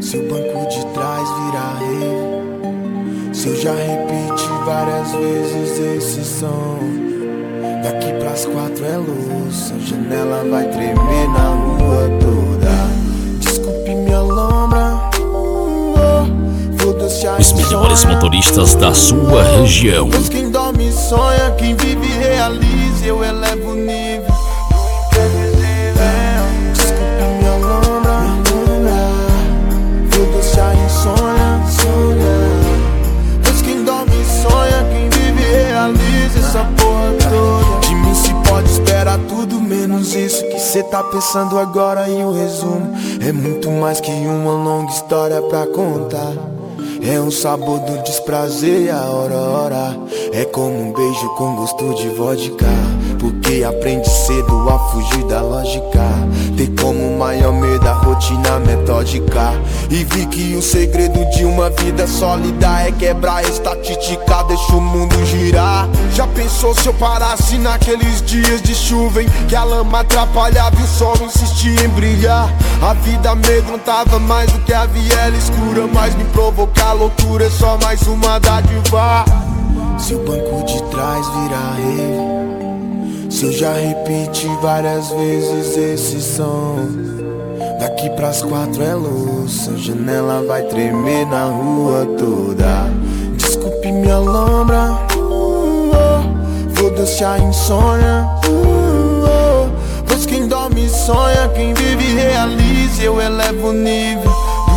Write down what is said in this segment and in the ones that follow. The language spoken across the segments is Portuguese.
Se o banco de trás virar rei, se eu já repeti várias vezes esse som, daqui pras 4 é luz, a janela vai tremer na rua toda. Desculpe minha lombra, foda-se a Os melhores motoristas da sua região. Pois quem dorme sonha, quem vive realiza, eu elevo o nível. Essa porra toda de mim se pode esperar tudo menos isso que cê tá pensando agora. E o resumo é muito mais que uma longa história pra contar. É um sabor do desprazer e a hora. É como um beijo com gosto de vodka, porque aprende cedo a fugir da lógica. Tem como maior medo a rotina metódica. E vi que o segredo de uma vida sólida é quebrar a estatística, deixa o mundo girar. Já pensou se eu parasse naqueles dias de chuva em que a lama atrapalhava e o sol insistia em brilhar? A vida amedrontava mais do que a viela escura, mas me provocar loucura é só mais uma dádiva. Se o banco de trás virar rei, se eu já repeti várias vezes esse som, daqui pras 4 é luz, a janela vai tremer na rua toda. Desculpe minha lombra, foda-se a insônia, pois quem dorme sonha, quem vive realiza, eu elevo o nível.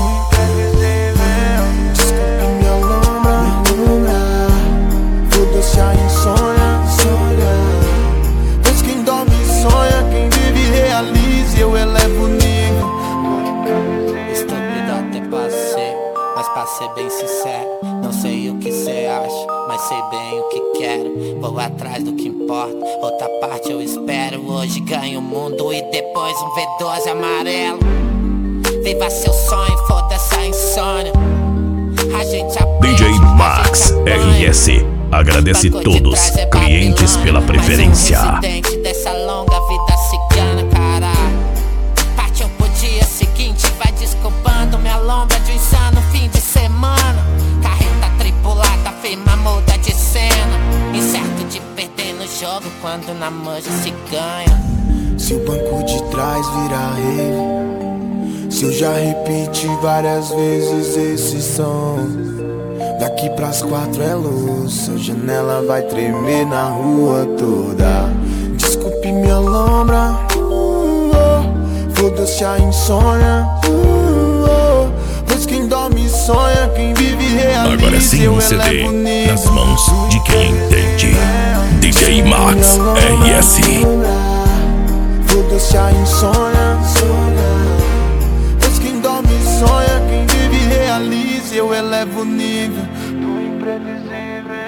Foda-se a insônia, pois quem dorme sonha, quem vive realiza, eu elevo o nível. Estúpido até passei, mas pra ser bem sincero, não sei o que cê acha, mas sei bem o que quero. Vou atrás do que importa, outra parte eu espero. Hoje ganho o mundo e depois um V12 amarelo. Viva seu sonho, foda-se a insônia. A gente aprende, DJ Max RS agradece todos clientes pela preferência. Mais um incidente dessa longa vida cigana, caralho. Partiu pro dia seguinte, vai desculpando minha lombra de um insano fim de semana. Carreta tripulada, firma muda de cena. Incerto de perder no jogo quando na manja se ganha. Se o banco de trás virar rei, se eu já repeti várias vezes esse som, daqui pras 4 é luz, a janela vai tremer na rua toda. Desculpe minha lombra, foda-se a insônia, pois quem dorme sonha, quem vive realiza. Agora sim um CD nas mãos de quem entende. DJ Max RS. Foda-se a insônia, pois quem dorme sonha, quem vive realiza, eu elevo o nível do imprevisível.